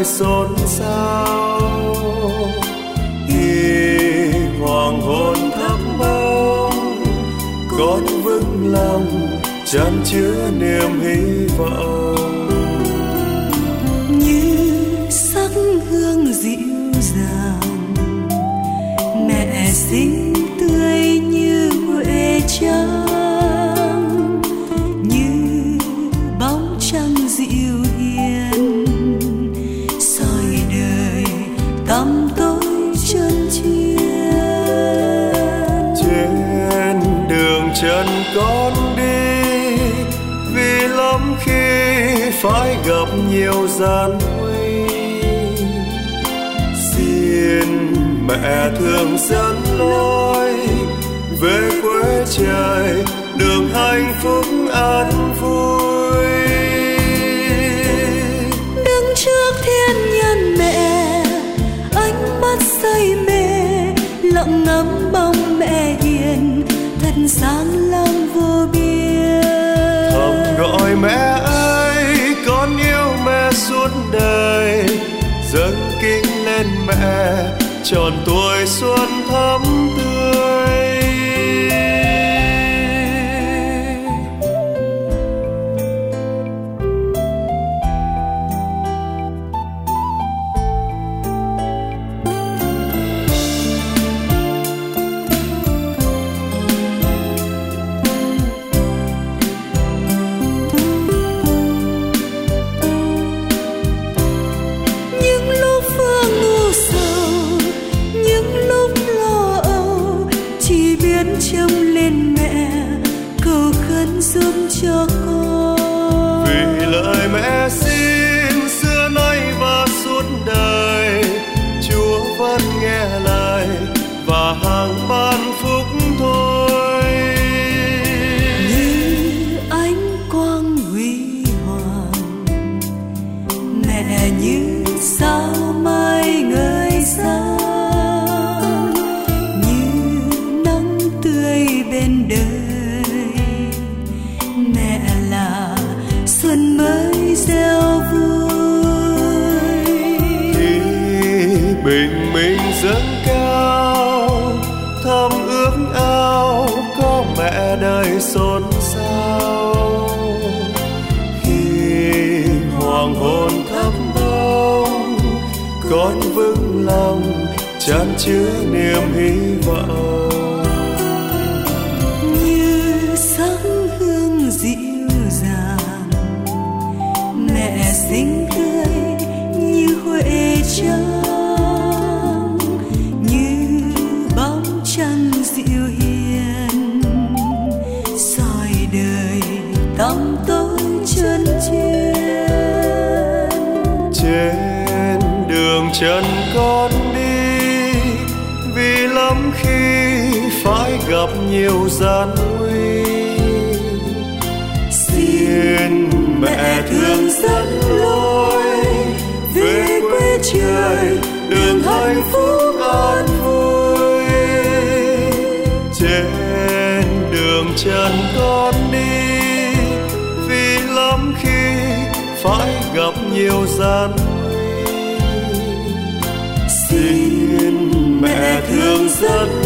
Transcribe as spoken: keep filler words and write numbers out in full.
xôn xao. Khi hoàng hôn thắp bóng, con vững lòng chan chứa niềm hy vọng. Như sắc hương dịu dàng, mẹ xinh tươi như huệ trắng, như bóng trăng dịu hiền soi đời tăm tối chân chiên. Trên đường chân con đi, vì lắm khi phải gặp nhiều gian nguy. Xin mẹ thường dẫn lối về quê trời, đường hạnh phúc an vui. Đứng trước thiên nhân mẹ, ánh mắt say mê, lặng ngắm bóng mẹ hiền, thật sáng lắm vô biên. Thầm gọi mẹ ơi, con yêu mẹ suốt đời, dâng kính lên mẹ tròn tuổi xuân thắm tươi. Trông lên mẹ cầu khấn giúp cho con, vì lời mẹ xin xưa nay và suốt đời, Chúa vẫn nghe lời và hàng ban phúc thôi. Như ánh quang huy hoàng, mẹ như sao mai ngời sáng, bên đời mẹ là xuân mới gieo vui. Khi bình minh dâng cao, thầm ước ao có mẹ đời xôn xao. Khi hoàng hôn thắp bóng, con vững lòng chan chứa niềm hy vọng. Mẹ xinh tươi như huệ trắng, như bóng trăng dịu hiền soi đời tăm tối chân chiên. Trên đường chân con đi, vì lắm khi phải gặp nhiều gian nguy. Xin mẹ thương dẫn lối về quê trời, đường hạnh phúc an vui. Trên đường chân con đi, vì lắm khi phải gặp nhiều gian nguy. Xin mẹ thương dẫn